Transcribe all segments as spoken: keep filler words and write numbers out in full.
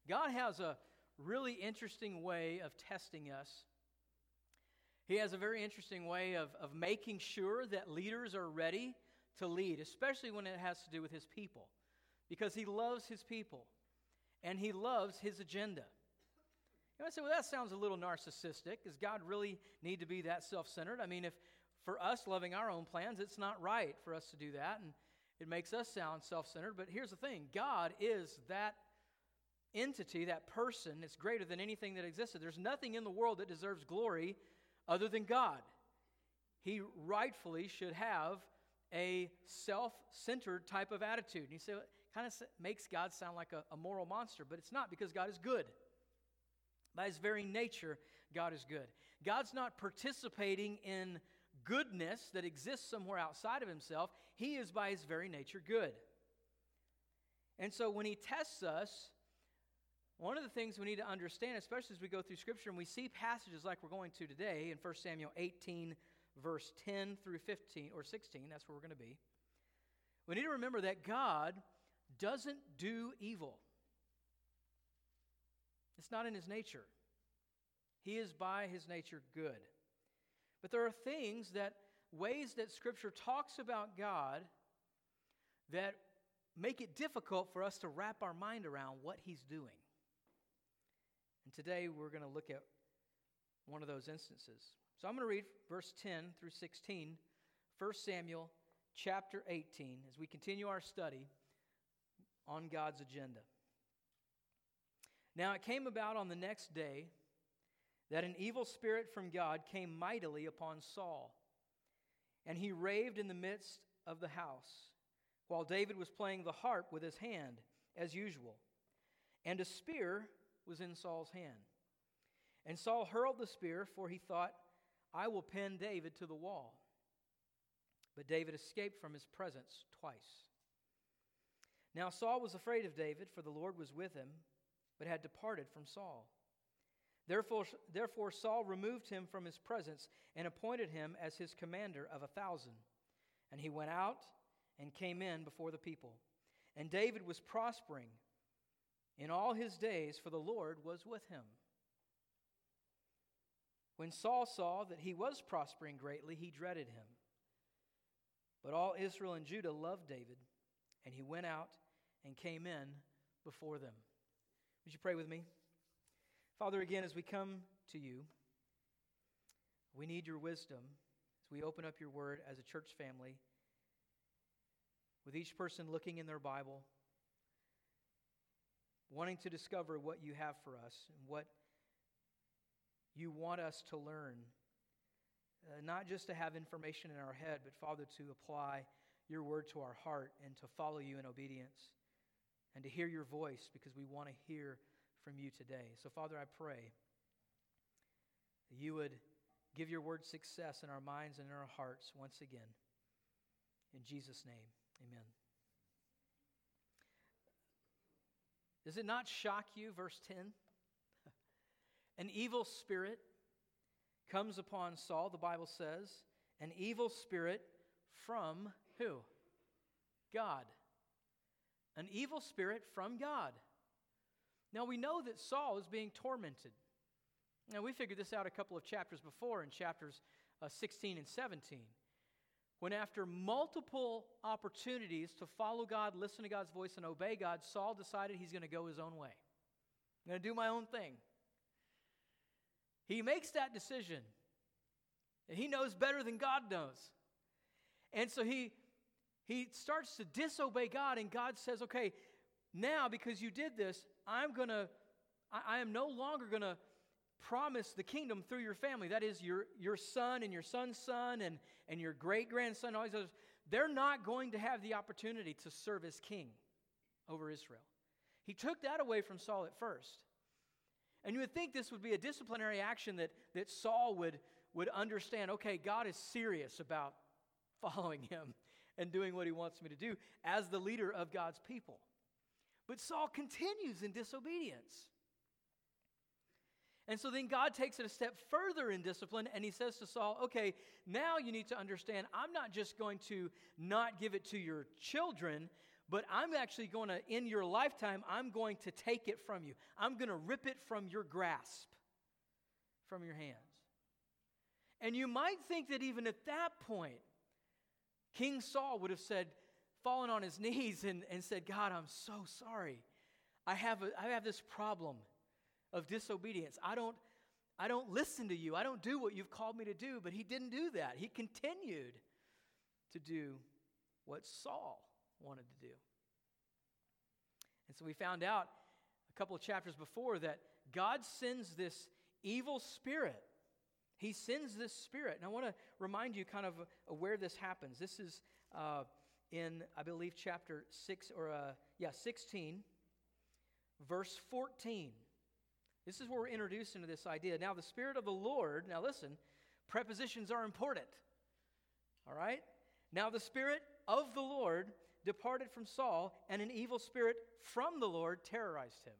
God has a really interesting way of testing us. He has a very interesting way of, of making sure that leaders are ready to lead, especially when it has to do with his people, because he loves his people and he loves his agenda. You might say, well, that sounds a little narcissistic. Does God really need to be that self-centered? I mean, if for us loving our own plans, it's not right for us to do that, and it makes us sound self-centered. But here's the thing. God is that entity, that person. It's greater than anything that existed. There's nothing in the world that deserves glory other than God. He rightfully should have a self-centered type of attitude. And you say, well, it kind of makes God sound like a, a moral monster, but it's not, because God is good. By his very nature, God is good. God's not participating in goodness that exists somewhere outside of himself. He is by his very nature good. And so when he tests us, one of the things we need to understand, especially as we go through Scripture and we see passages like we're going to today in First Samuel eighteen, verse ten through fifteen, or sixteen, that's where we're going to be. We need to remember that God doesn't do evil. It's not in his nature. He is by his nature good. But there are things that, ways that Scripture talks about God that make it difficult for us to wrap our mind around what he's doing. And today we're going to look at one of those instances. So I'm going to read verse ten through sixteen, First Samuel chapter eighteen, as we continue our study on God's agenda. Now it came about on the next day that an evil spirit from God came mightily upon Saul, and he raved in the midst of the house, while David was playing the harp with his hand, as usual. And a spear was in Saul's hand. And Saul hurled the spear, for he thought, I will pin David to the wall. But David escaped from his presence twice. Now Saul was afraid of David, for the Lord was with him, but had departed from Saul. Therefore, therefore Saul removed him from his presence and appointed him as his commander of a thousand. And he went out and came in before the people. And David was prospering in all his days, for the Lord was with him. When Saul saw that he was prospering greatly, he dreaded him. But all Israel and Judah loved David, and he went out and came in before them. Would you pray with me? Father, again, as we come to you, we need your wisdom as we open up your word as a church family, with each person looking in their Bible, wanting to discover what you have for us and what you want us to learn. Uh, not just to have information in our head, but, Father, to apply your word to our heart and to follow you in obedience and to hear your voice, because we want to hear from you today. So, Father, I pray that you would give your word success in our minds and in our hearts once again. In Jesus' name, amen. Does it not shock you, verse ten? An evil spirit comes upon Saul, the Bible says, an evil spirit from who? God. An evil spirit from God. Now we know that Saul is being tormented. Now we figured this out a couple of chapters before, in chapters uh, sixteen and seventeen. When after multiple opportunities to follow God, listen to God's voice, and obey God, Saul decided he's going to go his own way. I'm going to do my own thing. He makes that decision. And he knows better than God knows. And so he, he starts to disobey God, and God says, okay, now because you did this, I'm going to, I, I am no longer going to promise the kingdom through your family. That is your, your son and your son's son and, and your great-grandson, all these others. They're not going to have the opportunity to serve as king over Israel. He took that away from Saul at first. And you would think this would be a disciplinary action that, that Saul would, would understand, okay, God is serious about following him and doing what he wants me to do as the leader of God's people. But Saul continues in disobedience. And so then God takes it a step further in discipline, and he says to Saul, okay, now you need to understand, I'm not just going to not give it to your children, but I'm actually going to, in your lifetime, I'm going to take it from you. I'm going to rip it from your grasp, from your hands. And you might think that even at that point, King Saul would have said, fallen on his knees and, and said, God, I'm so sorry. I have a, I have this problem of disobedience. I don't, I don't listen to you. I don't do what you've called me to do. But he didn't do that. He continued to do what Saul wanted to do. And so we found out a couple of chapters before that God sends this evil spirit. He sends this spirit. And I want to remind you kind of uh, where this happens. This is uh, in, I believe, chapter six, or uh, yeah, sixteen, verse fourteen. This is where we're introduced into this idea. Now, the Spirit of the Lord, now listen, prepositions are important. All right? Now, the Spirit of the Lord departed from Saul, and an evil spirit from the Lord terrorized him.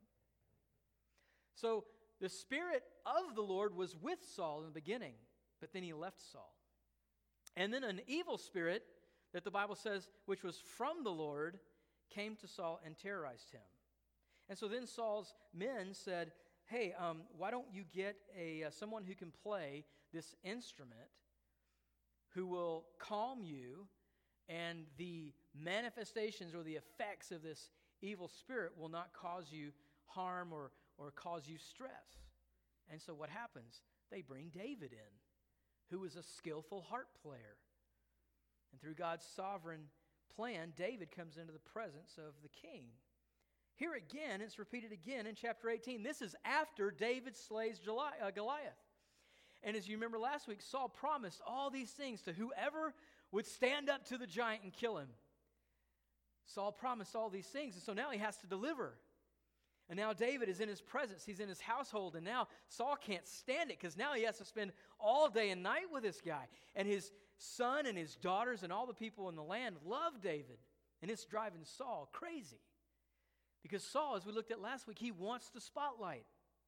So, the Spirit of the Lord was with Saul in the beginning, but then he left Saul. And then an evil spirit that the Bible says, which was from the Lord, came to Saul and terrorized him. And so then Saul's men said, hey, um, why don't you get a uh, someone who can play this instrument who will calm you, and the manifestations or the effects of this evil spirit will not cause you harm or, or cause you stress. And so what happens? They bring David in, who was a skillful harp player. And through God's sovereign plan, David comes into the presence of the king. Here again, it's repeated again in chapter eighteen. This is after David slays Goliath. And as you remember last week, Saul promised all these things to whoever would stand up to the giant and kill him. Saul promised all these things, and so now he has to deliver. And now David is in his presence. He's in his household, and now Saul can't stand it because now he has to spend all day and night with this guy. And his son and his daughters and all the people in the land love David, and it's driving Saul crazy. Because Saul, as we looked at last week, he wants the spotlight.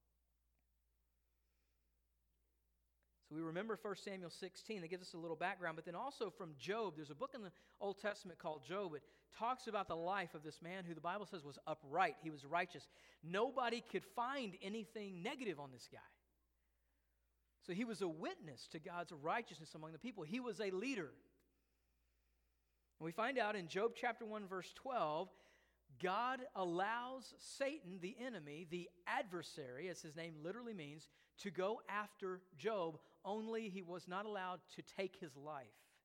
So we remember First Samuel sixteen. That gives us a little background. But then also from Job, there's a book in the Old Testament called Job. It talks about the life of this man who the Bible says was upright. He was righteous. Nobody could find anything negative on this guy. So he was a witness to God's righteousness among the people. He was a leader. And we find out in Job chapter one, verse twelve, God allows Satan, the enemy, the adversary, as his name literally means, to go after Job, only he was not allowed to take his life.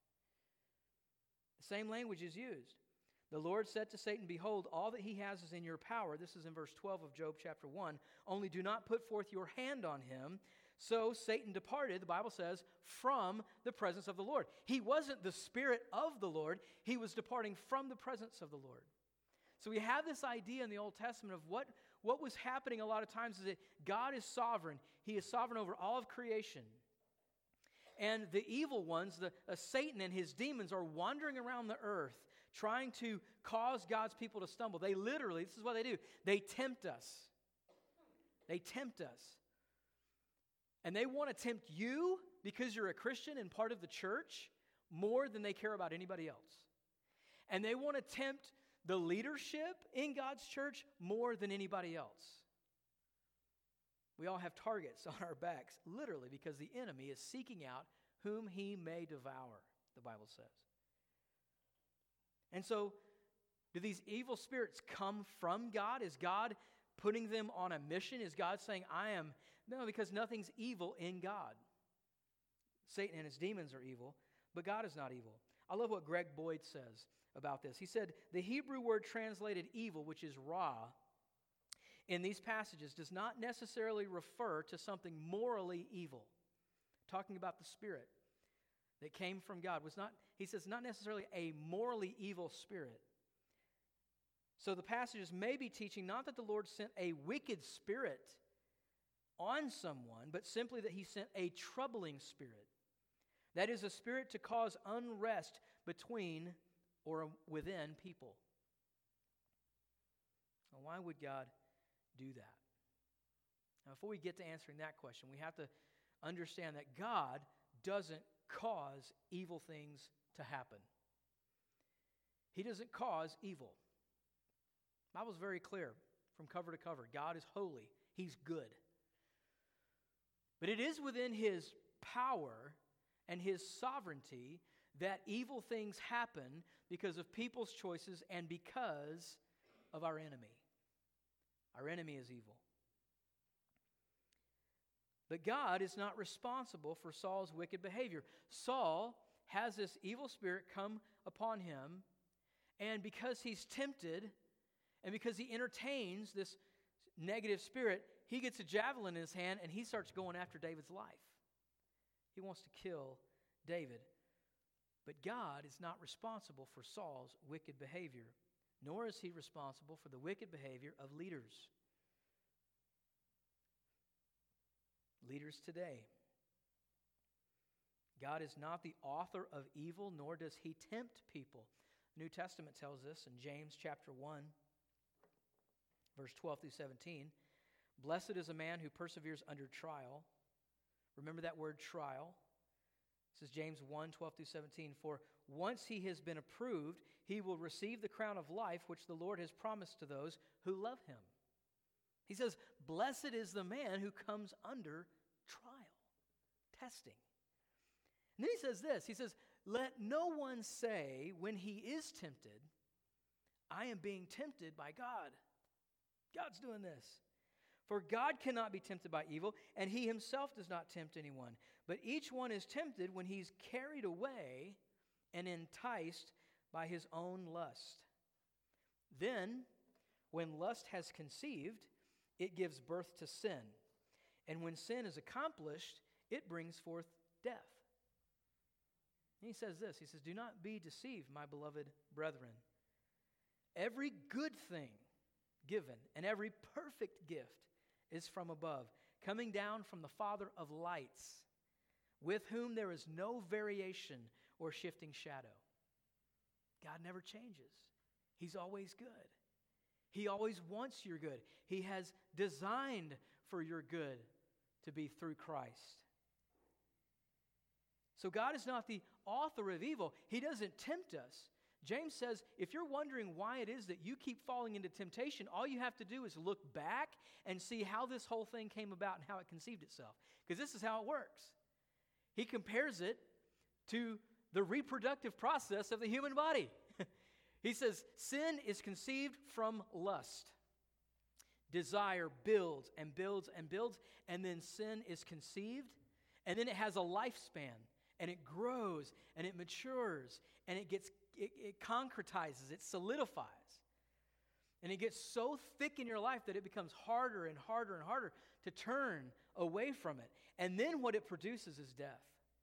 The same language is used. The Lord said to Satan, behold, all that he has is in your power. This is in verse twelve of Job chapter one. Only do not put forth your hand on him. So Satan departed, the Bible says, from the presence of the Lord. He wasn't the Spirit of the Lord. He was departing from the presence of the Lord. So we have this idea in the Old Testament of what, what was happening a lot of times is that God is sovereign. He is sovereign over all of creation. And the evil ones, the uh, Satan and his demons, are wandering around the earth trying to cause God's people to stumble. They literally, this is what they do, they tempt us. They tempt us. And they want to tempt you because you're a Christian and part of the church more than they care about anybody else. And they want to tempt the leadership in God's church more than anybody else. We all have targets on our backs, literally, because the enemy is seeking out whom he may devour, the Bible says. And so, do these evil spirits come from God? Is God putting them on a mission? Is God saying, I am? No, because nothing's evil in God. Satan and his demons are evil, but God is not evil. I love what Greg Boyd says about this. He said, the Hebrew word translated evil, which is ra, in these passages does not necessarily refer to something morally evil. Talking about the spirit that came from God was not, he says, not necessarily a morally evil spirit. So the passages may be teaching not that the Lord sent a wicked spirit on someone, but simply that he sent a troubling spirit. That is, a spirit to cause unrest between or within people. Now, why would God do that? Now, before we get to answering that question, we have to understand that God doesn't cause evil things to happen. He doesn't cause evil. The Bible's very clear from cover to cover. God is holy. He's good. But it is within His power and His sovereignty that evil things happen because of people's choices and because of our enemy. Our enemy is evil. But God is not responsible for Saul's wicked behavior. Saul has this evil spirit come upon him, and because he's tempted, and because he entertains this negative spirit, he gets a javelin in his hand, and he starts going after David's life. He wants to kill David. But God is not responsible for Saul's wicked behavior, nor is He responsible for the wicked behavior of leaders. Leaders today. God is not the author of evil, nor does He tempt people. The New Testament tells us in James chapter one, verse twelve through seventeen, "Blessed is a man who perseveres under trial." Remember that word trial. This is James one, twelve through seventeen. "For once he has been approved, he will receive the crown of life which the Lord has promised to those who love Him." He says, blessed is the man who comes under trial, testing. And then he says this, he says, "Let no one say when he is tempted, I am being tempted by God." God's doing this. "For God cannot be tempted by evil, and He Himself does not tempt anyone. But each one is tempted when he's carried away and enticed by his own lust. Then, when lust has conceived, it gives birth to sin. And when sin is accomplished, it brings forth death." And he says this, he says, "Do not be deceived, my beloved brethren. Every good thing given and every perfect gift is from above, coming down from the Father of lights, with whom there is no variation or shifting shadow." God never changes. He's always good. He always wants your good. He has designed for your good to be through Christ. So God is not the author of evil. He doesn't tempt us. James says, if you're wondering why it is that you keep falling into temptation, all you have to do is look back and see how this whole thing came about and how it conceived itself. Because this is how it works. He compares it to the reproductive process of the human body. He says, sin is conceived from lust. Desire builds and builds and builds, and then sin is conceived, and then it has a lifespan, and it grows, and it matures, and it gets it, it concretizes, it solidifies. And it gets so thick in your life that it becomes harder and harder and harder to turn away from it. And then what it produces is death.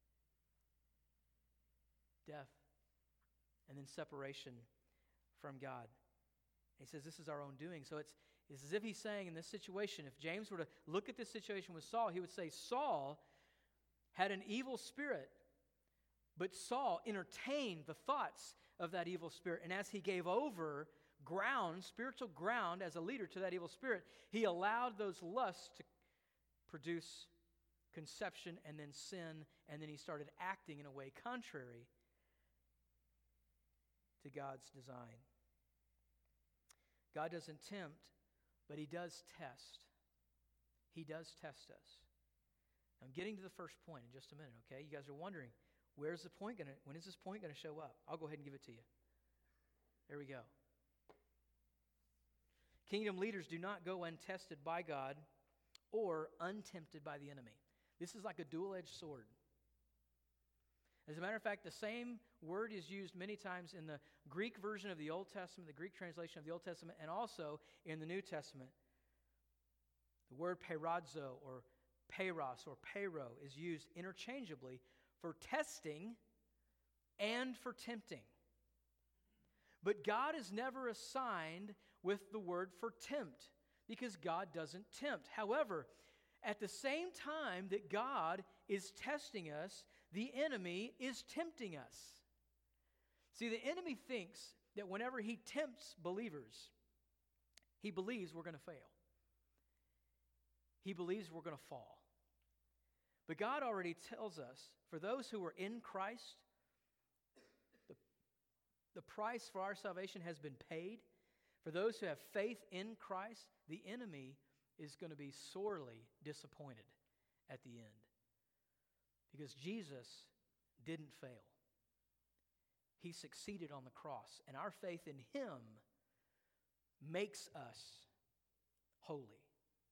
Death. And then separation from God. He says this is our own doing. So it's, it's as if he's saying in this situation, if James were to look at this situation with Saul, he would say Saul had an evil spirit, but Saul entertained the thoughts of that evil spirit. And as he gave over ground, spiritual ground as a leader to that evil spirit, he allowed those lusts to produce conception and then sin, and then he started acting in a way contrary to God's design. God doesn't tempt, but He does test. He does test us. I'm getting to the first point in just a minute, okay? You guys are wondering, where's the point going to, when is this point going to show up? I'll go ahead and give it to you. There we go. Kingdom leaders do not go untested by God or untempted by the enemy. This is like a dual-edged sword. As a matter of fact, the same word is used many times in the Greek version of the Old Testament, the Greek translation of the Old Testament, and also in the New Testament. The word peirazo or peiros or peiro is used interchangeably for testing and for tempting. But God is never assigned with the word for tempt because God doesn't tempt. However, at the same time that God is testing us, the enemy is tempting us. See, the enemy thinks that whenever he tempts believers, he believes we're going to fail. He believes we're going to fall. But God already tells us, for those who are in Christ, the, the price for our salvation has been paid. For those who have faith in Christ, the enemy is going to be sorely disappointed at the end. Because Jesus didn't fail. He succeeded on the cross, and our faith in him makes us holy.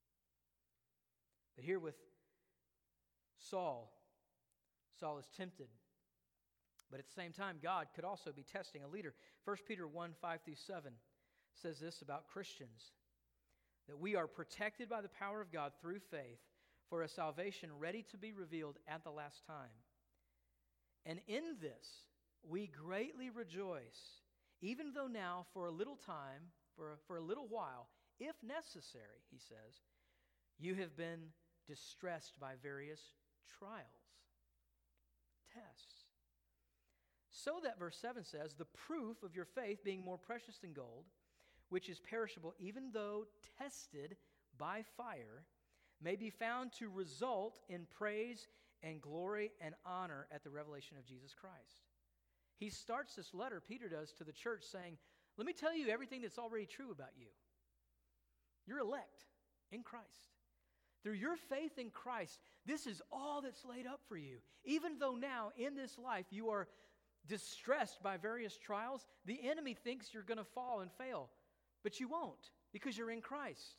But here with Saul, Saul is tempted. But at the same time, God could also be testing a leader. First Peter one, five through seven says this about Christians, that we are protected by the power of God through faith for a salvation ready to be revealed at the last time. And in this we greatly rejoice, even though now for a little time, for a, for a little while, if necessary, he says, you have been distressed by various trials, tests. So that, verse seven says, the proof of your faith being more precious than gold, which is perishable, even though tested by fire, may be found to result in praise and glory and honor at the revelation of Jesus Christ. He starts this letter, Peter does, to the church saying, let me tell you everything that's already true about you. You're elect in Christ. Through your faith in Christ, this is all that's laid up for you. Even though now in this life you are distressed by various trials, the enemy thinks you're going to fall and fail, but you won't because you're in Christ.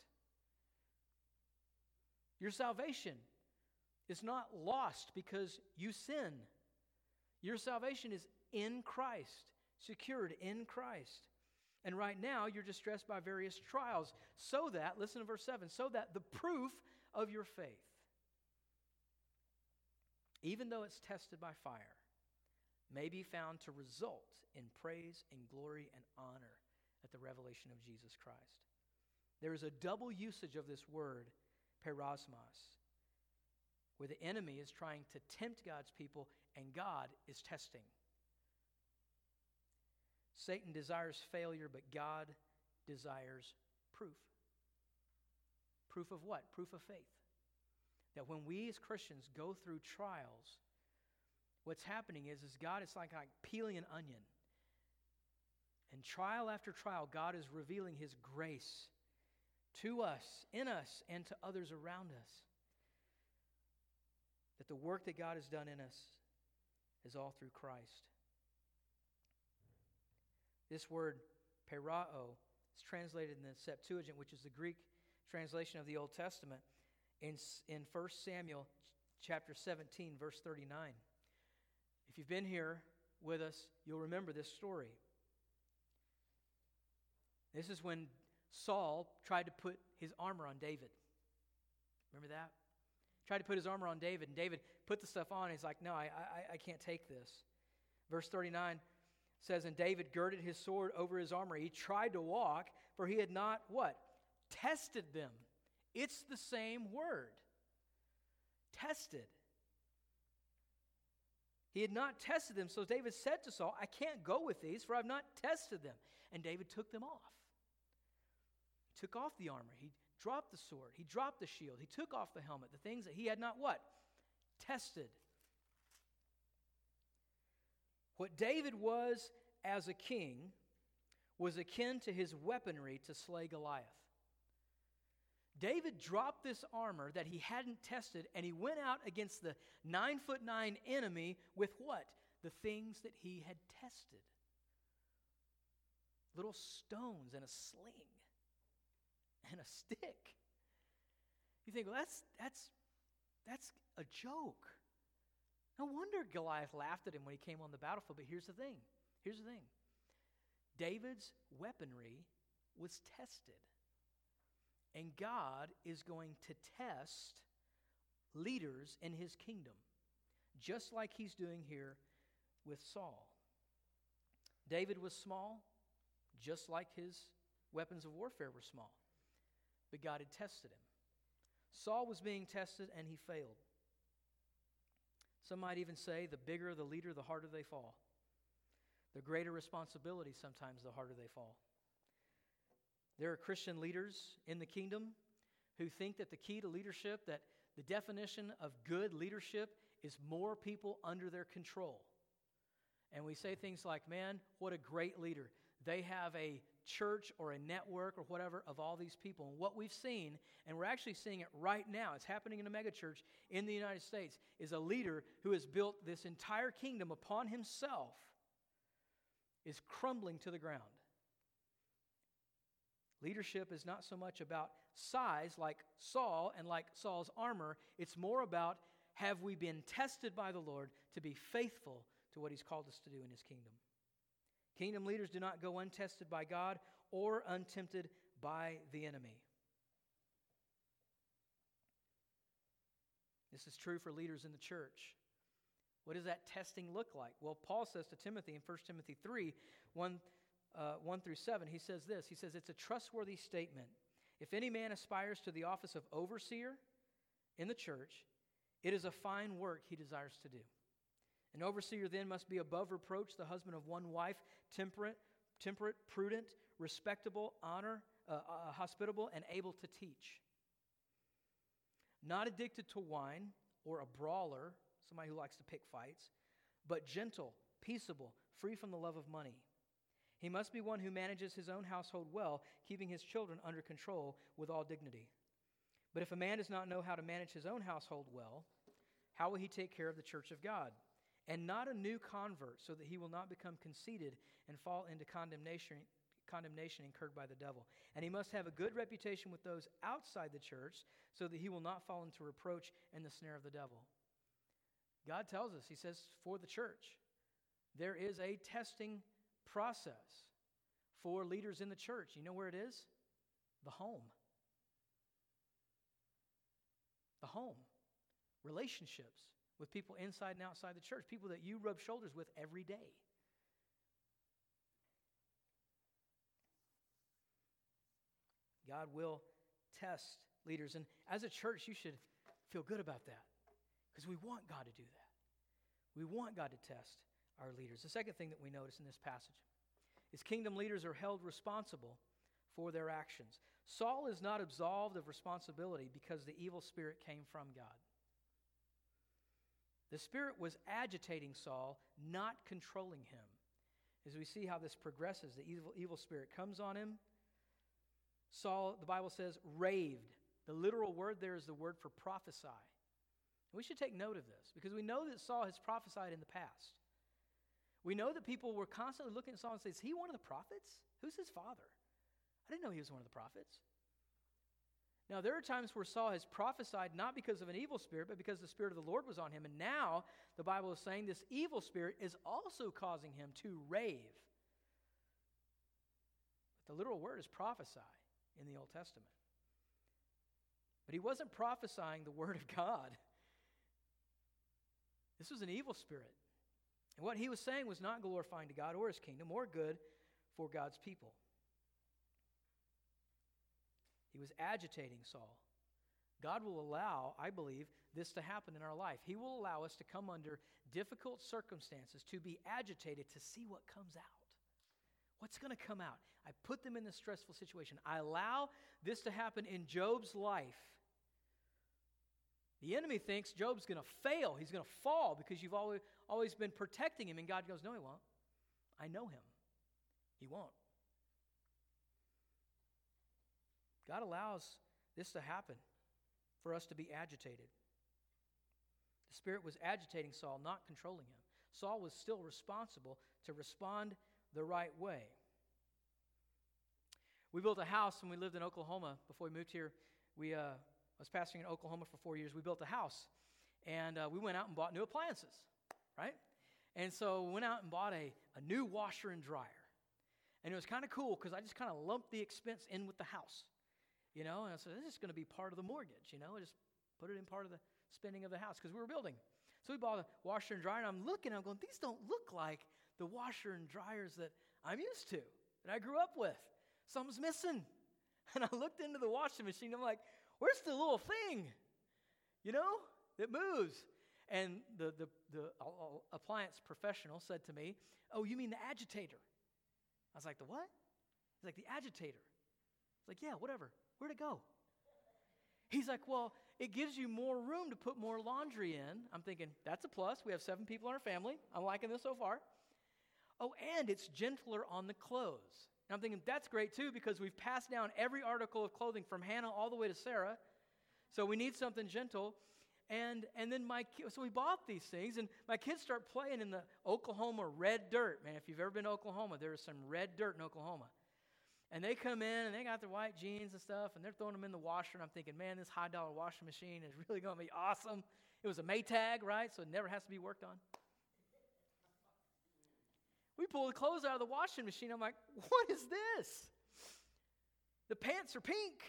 Your salvation is not lost because you sin. Your salvation is in Christ, secured in Christ. And right now you're distressed by various trials, so that, listen to verse seven, so that the proof of your faith, even though it's tested by fire, may be found to result in praise and glory and honor at the revelation of Jesus Christ. There is a double usage of this word, perasmos, where the enemy is trying to tempt God's people and God is testing. Satan desires failure, but God desires proof. Proof of what? Proof of faith. That when we as Christians go through trials, what's happening is, is God is like, like peeling an onion. And trial after trial, God is revealing his grace to us, in us, and to others around us. That the work that God has done in us is all through Christ. This word, perao, is translated in the Septuagint, which is the Greek translation of the Old Testament, in, in First Samuel chapter seventeen, verse thirty-nine. If you've been here with us, you'll remember this story. This is when Saul tried to put his armor on David. Remember that? Tried to put his armor on David, and David put the stuff on, and he's like, no, I, I, I can't take this. Verse thirty-nine says, and David girded his sword over his armor. He tried to walk, for he had not, what? Tested them. It's the same word. Tested. He had not tested them, so David said to Saul, I can't go with these, for I've not tested them. And David took them off. He took off the armor. He dropped the sword. He dropped the shield. He took off the helmet, the things that he had not what? Tested. What David was as a king was akin to his weaponry to slay Goliath. David dropped this armor that he hadn't tested, and he went out against the nine foot nine enemy with what? The things that he had tested. Little stones and a sling and a stick. You think, well, that's that's that's a joke. No wonder Goliath laughed at him when he came on the battlefield. But here's the thing. Here's the thing. David's weaponry was tested. And God is going to test leaders in his kingdom, just like he's doing here with Saul. David was small, just like his weapons of warfare were small. But God had tested him. Saul was being tested and he failed. Some might even say the bigger the leader, the harder they fall. The greater responsibility, sometimes the harder they fall. There are Christian leaders in the kingdom who think that the key to leadership, that the definition of good leadership is more people under their control. And we say things like, man, what a great leader. They have a church or a network or whatever of all these people. And what we've seen, and we're actually seeing it right now, it's happening in a megachurch in the United States, is a leader who has built this entire kingdom upon himself is crumbling to the ground. Leadership is not so much about size like Saul and like Saul's armor. It's more about, have we been tested by the Lord to be faithful to what he's called us to do in his kingdom? Kingdom leaders do not go untested by God or untempted by the enemy. This is true for leaders in the church. What does that testing look like? Well, Paul says to Timothy in First Timothy three, one, uh, one through seven, he says this. He says, it's a trustworthy statement. If any man aspires to the office of overseer in the church, it is a fine work he desires to do. An overseer then must be above reproach, the husband of one wife, temperate, temperate, prudent, respectable, honor, uh, uh, hospitable, and able to teach. Not addicted to wine or a brawler, somebody who likes to pick fights, but gentle, peaceable, free from the love of money. He must be one who manages his own household well, keeping his children under control with all dignity. But if a man does not know how to manage his own household well, how will he take care of the church of God? And not a new convert, so that he will not become conceited and fall into condemnation, condemnation incurred by the devil. And he must have a good reputation with those outside the church, so that he will not fall into reproach and the snare of the devil. God tells us, he says, for the church, there is a testing process for leaders in the church. You know where it is? The home. The home. Relationships with people inside and outside the church, people that you rub shoulders with every day. God will test leaders. And as a church, you should feel good about that, because we want God to do that. We want God to test our leaders. The second thing that we notice in this passage is kingdom leaders are held responsible for their actions. Saul is not absolved of responsibility because the evil spirit came from God. The Spirit was agitating Saul, not controlling him. As we see how this progresses, the evil, evil spirit comes on him. Saul, the Bible says, raved. The literal word there is the word for prophesy. We should take note of this, because we know that Saul has prophesied in the past. We know that people were constantly looking at Saul and saying, is he one of the prophets? Who's his father? I didn't know he was one of the prophets. Now, there are times where Saul has prophesied not because of an evil spirit, but because the Spirit of the Lord was on him. And now, the Bible is saying this evil spirit is also causing him to rave. But the literal word is prophesy in the Old Testament. But he wasn't prophesying the word of God. This was an evil spirit. And what he was saying was not glorifying to God or his kingdom or good for God's people. He was agitating Saul. God will allow, I believe, this to happen in our life. He will allow us to come under difficult circumstances, to be agitated, to see what comes out. What's going to come out? I put them in this stressful situation. I allow this to happen in Job's life. The enemy thinks Job's going to fail. He's going to fall because you've always, always been protecting him. And God goes, no, he won't. I know him. He won't. God allows this to happen for us to be agitated. The Spirit was agitating Saul, not controlling him. Saul was still responsible to respond the right way. We built a house when we lived in Oklahoma. Before we moved here, we uh, I was pastoring in Oklahoma for four years. We built a house, and uh, we went out and bought new appliances, right? And so we went out and bought a, a new washer and dryer. And it was kind of cool because I just kind of lumped the expense in with the house. You know, and I said, this is going to be part of the mortgage, you know, I just put it in part of the spending of the house because we were building. So we bought a washer and dryer, and I'm looking, I'm going, these don't look like the washer and dryers that I'm used to, that I grew up with. Something's missing. And I looked into the washing machine, I'm like, where's the little thing, you know, that moves? And the, the, the appliance professional said to me, oh, you mean the agitator? I was like, the what? He's like, the agitator. I was like, yeah, whatever. Where'd it go? He's like, well, it gives you more room to put more laundry in. I'm thinking, that's a plus. We have seven people in our family. I'm liking this so far. Oh, and it's gentler on the clothes. And I'm thinking, that's great too, because we've passed down every article of clothing from Hannah all the way to Sarah. So we need something gentle. And and then my ki- so we bought these things, and my kids start playing in the Oklahoma red dirt. Man, if you've ever been to Oklahoma, there is some red dirt in Oklahoma. And they come in, and they got their white jeans and stuff, and they're throwing them in the washer, and I'm thinking, man, this high-dollar washing machine is really going to be awesome. It was a Maytag, right, so it never has to be worked on. We pull the clothes out of the washing machine. I'm like, what is this? The pants are pink.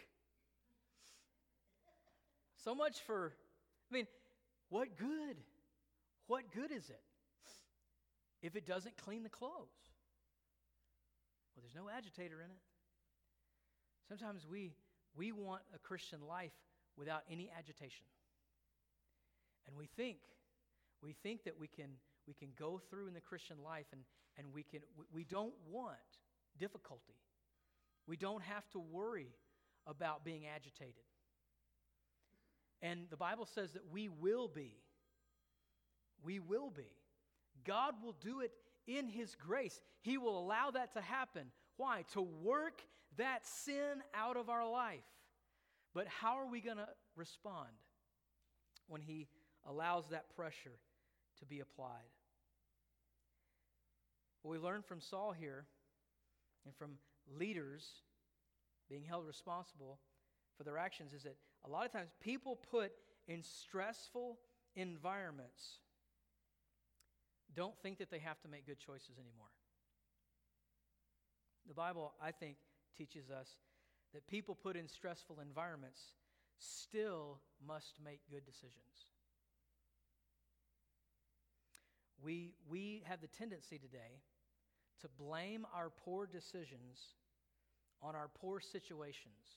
So much for, I mean, what good? What good is it if it doesn't clean the clothes? Well, there's no agitator in it. Sometimes we we want a Christian life without any agitation. And we think, we think that we can we can go through in the Christian life and, and we can we, we don't want difficulty. We don't have to worry about being agitated. And the Bible says that we will be. We will be. God will do it in His grace. He will allow that to happen. Why? To work that sin out of our life. But how are we going to respond when He allows that pressure to be applied? What we learn from Saul here and from leaders being held responsible for their actions is that a lot of times people put in stressful environments don't think that they have to make good choices anymore. The Bible, I think, teaches us that people put in stressful environments still must make good decisions. We, we have the tendency today to blame our poor decisions on our poor situations.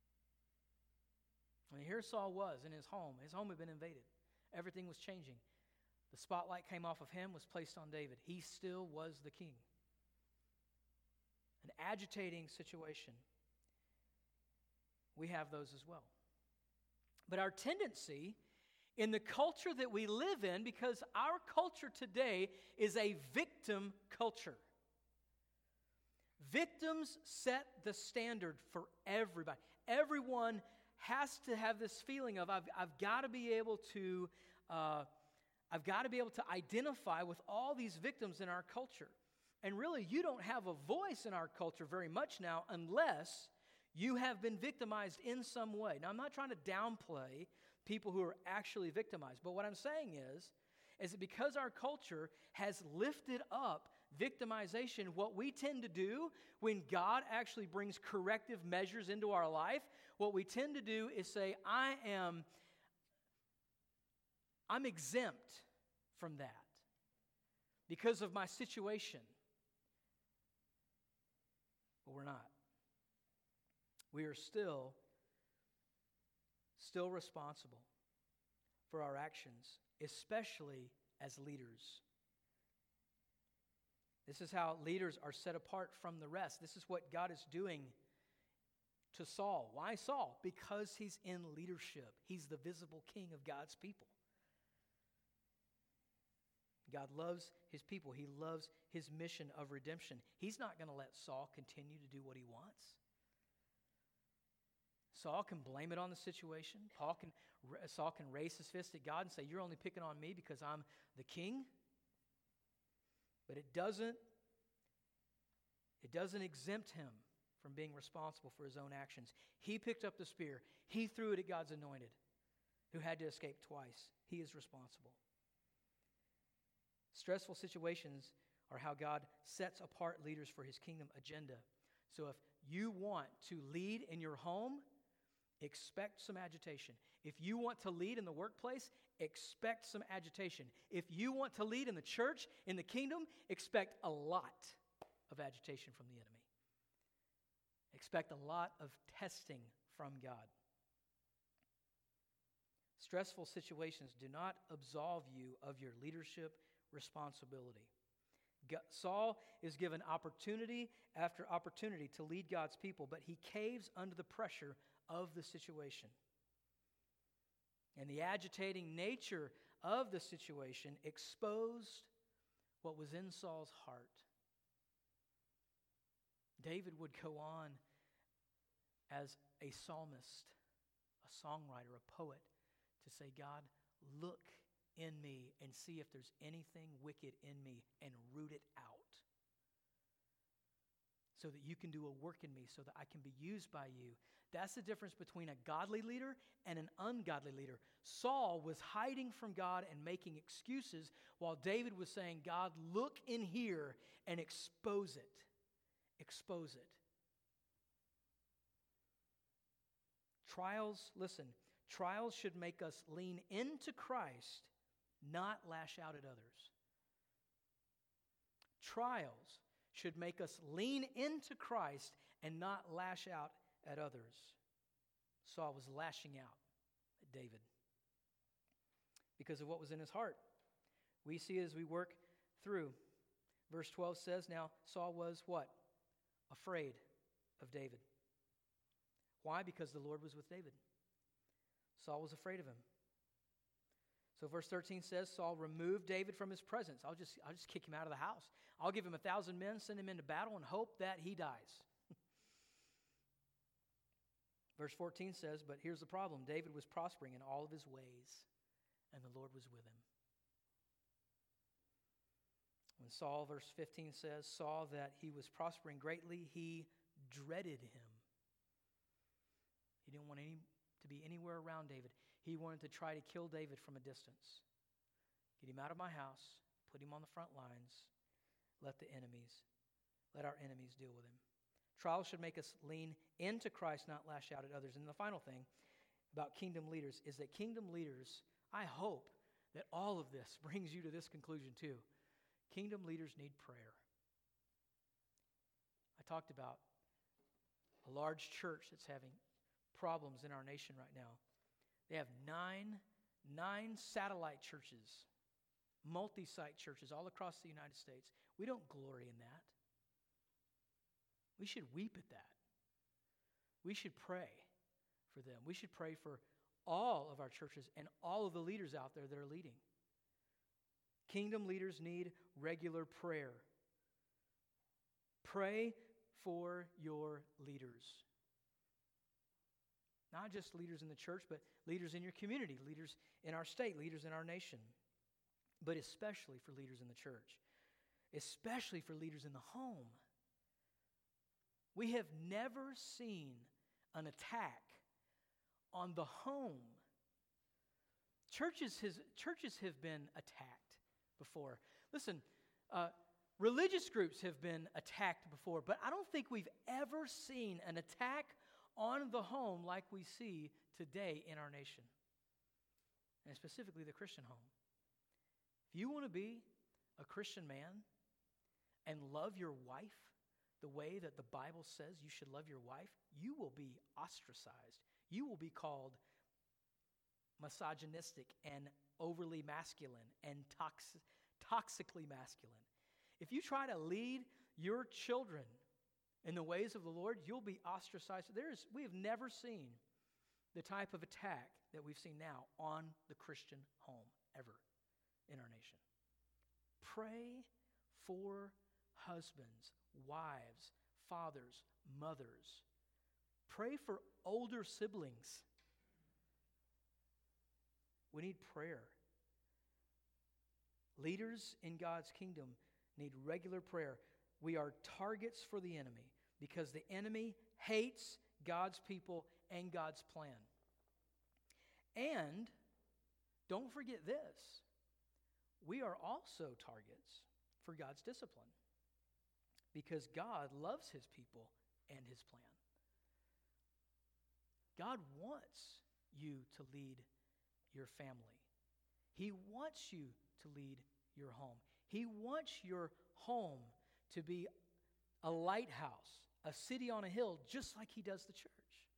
I mean, here Saul was in his home. His home had been invaded. Everything was changing. The spotlight came off of him, was placed on David. He still was the king. An agitating situation. We have those as well. But our tendency in the culture that we live in, because our culture today is a victim culture. Victims set the standard for everybody. Everyone has to have this feeling of, I've, I've got to be able to, uh, I've got to be able to identify with all these victims in our culture. And really, you don't have a voice in our culture very much now unless you have been victimized in some way. Now, I'm not trying to downplay people who are actually victimized, but what I'm saying is, is that because our culture has lifted up victimization, what we tend to do when God actually brings corrective measures into our life, what we tend to do is say, I am, I'm exempt from that because of my situation. But we're not. We are still, still responsible for our actions, especially as leaders. This is how leaders are set apart from the rest. This is what God is doing to Saul. Why Saul? Because he's in leadership. He's the visible king of God's people. God loves his people. He loves his mission of redemption. He's not going to let Saul continue to do what he wants. Saul can blame it on the situation. Paul can, Saul can raise his fist at God and say, you're only picking on me because I'm the king. But it doesn't, it doesn't exempt him from being responsible for his own actions. He picked up the spear. He threw it at God's anointed, who had to escape twice. He is responsible. Stressful situations are how God sets apart leaders for his kingdom agenda. So if you want to lead in your home, expect some agitation. If you want to lead in the workplace, expect some agitation. If you want to lead in the church, in the kingdom, expect a lot of agitation from the enemy. Expect a lot of testing from God. Stressful situations do not absolve you of your leadership responsibility. Saul is given opportunity after opportunity to lead God's people, but he caves under the pressure of the situation. And the agitating nature of the situation exposed what was in Saul's heart. David would go on as a psalmist, a songwriter, a poet, to say, God, look in me and see if there's anything wicked in me and root it out so that you can do a work in me so that I can be used by you. That's the difference between a godly leader and an ungodly leader. Saul was hiding from God and making excuses while David was saying, God, look in here and expose it. Expose it. Trials, listen, trials should make us lean into Christ, not lash out at others. Trials should make us lean into Christ and not lash out at others. Saul was lashing out at David because of what was in his heart. We see as we work through. Verse twelve says, now Saul was what? Afraid of David. Why? Because the Lord was with David. Saul was afraid of him. So verse thirteen says, Saul removed David from his presence. I'll just, I'll just kick him out of the house. I'll give him a thousand men, send him into battle, and hope that he dies. Verse fourteen says, but here's the problem. David was prospering in all of his ways, and the Lord was with him. When Saul, verse fifteen says, saw that he was prospering greatly, he dreaded him. He didn't want any to be anywhere around David. He wanted to try to kill David from a distance. Get him out of my house, put him on the front lines, let the enemies, let our enemies deal with him. Trials should make us lean into Christ, not lash out at others. And the final thing about kingdom leaders is that kingdom leaders, I hope that all of this brings you to this conclusion too. Kingdom leaders need prayer. I talked about a large church that's having problems in our nation right now. They have nine, nine satellite churches, multi-site churches all across the United States. We don't glory in that. We should weep at that. We should pray for them. We should pray for all of our churches and all of the leaders out there that are leading. Kingdom leaders need regular prayer. Pray for your leaders. Not just leaders in the church, but leaders in your community, leaders in our state, leaders in our nation, but especially for leaders in the church, especially for leaders in the home. We have never seen an attack on the home. Churches, has, churches have been attacked before. Listen, uh, religious groups have been attacked before, but I don't think we've ever seen an attack on the home like we see today in our nation, and specifically the Christian home. If you want to be a Christian man and love your wife the way that the Bible says you should love your wife, you will be ostracized. You will be called misogynistic and overly masculine and toxic, toxically masculine. If you try to lead your children in the ways of the Lord, you'll be ostracized. There's, we have never seen the type of attack that we've seen now on the Christian home ever in our nation. Pray for husbands, wives, fathers, mothers. Pray for older siblings. We need prayer. Leaders in God's kingdom need regular prayer. We are targets for the enemy because the enemy hates God's people and God's plan. And don't forget this, we are also targets for God's discipline because God loves his people and his plan. God wants you to lead your family. He wants you to lead your home. He wants your home to be a lighthouse, a city on a hill, just like he does the church.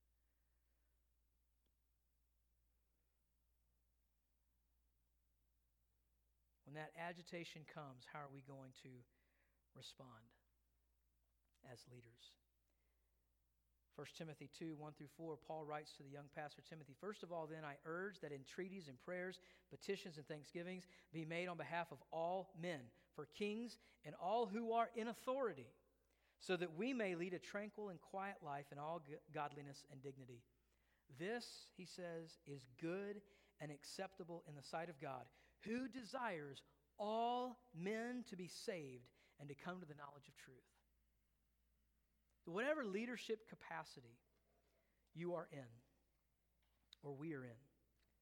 When that agitation comes, how are we going to respond as leaders? First Timothy two, one through four, Paul writes to the young pastor Timothy, first of all, then I urge that entreaties and prayers, petitions and thanksgivings be made on behalf of all men, for kings and all who are in authority, so that we may lead a tranquil and quiet life in all godliness and dignity. This, he says, is good and acceptable in the sight of God, who desires all men to be saved and to come to the knowledge of truth. Whatever leadership capacity you are in, or we are in,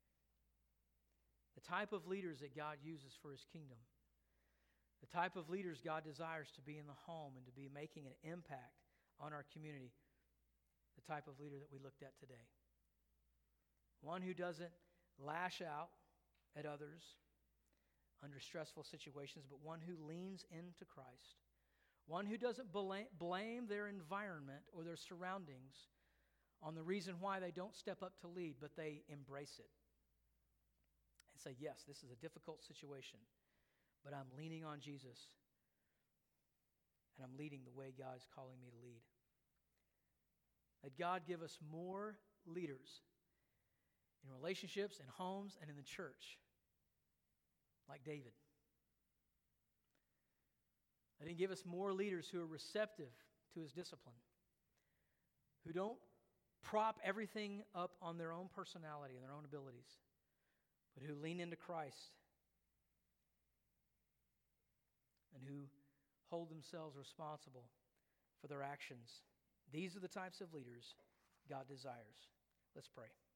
the type of leaders that God uses for his kingdom, the type of leaders God desires to be in the home and to be making an impact on our community, the type of leader that we looked at today. One who doesn't lash out at others under stressful situations, but one who leans into Christ. One who doesn't blame their environment or their surroundings on the reason why they don't step up to lead, but they embrace it and say, yes, this is a difficult situation, but I'm leaning on Jesus, and I'm leading the way God is calling me to lead. That God give us more leaders in relationships, in homes, and in the church, like David. Let him give us more leaders who are receptive to his discipline, who don't prop everything up on their own personality and their own abilities, but who lean into Christ and who hold themselves responsible for their actions. These are the types of leaders God desires. Let's pray.